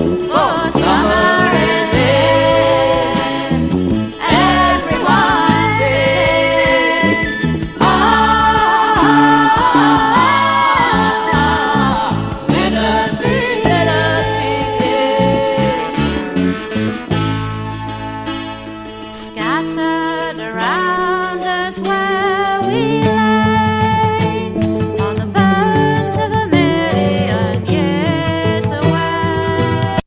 for summer is here. Everyone sing, ah, let us be scattered around us where we